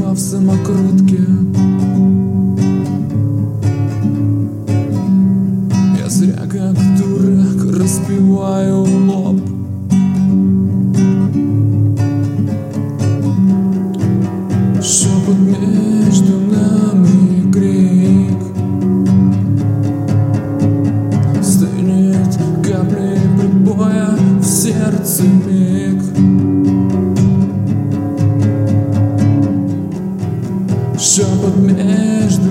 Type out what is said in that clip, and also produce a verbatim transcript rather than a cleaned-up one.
в самокрутке. Я зря как дурак разбиваю лоб. Шепот между нами крик. Стынет капли прибоя в сердце миг. Шепот между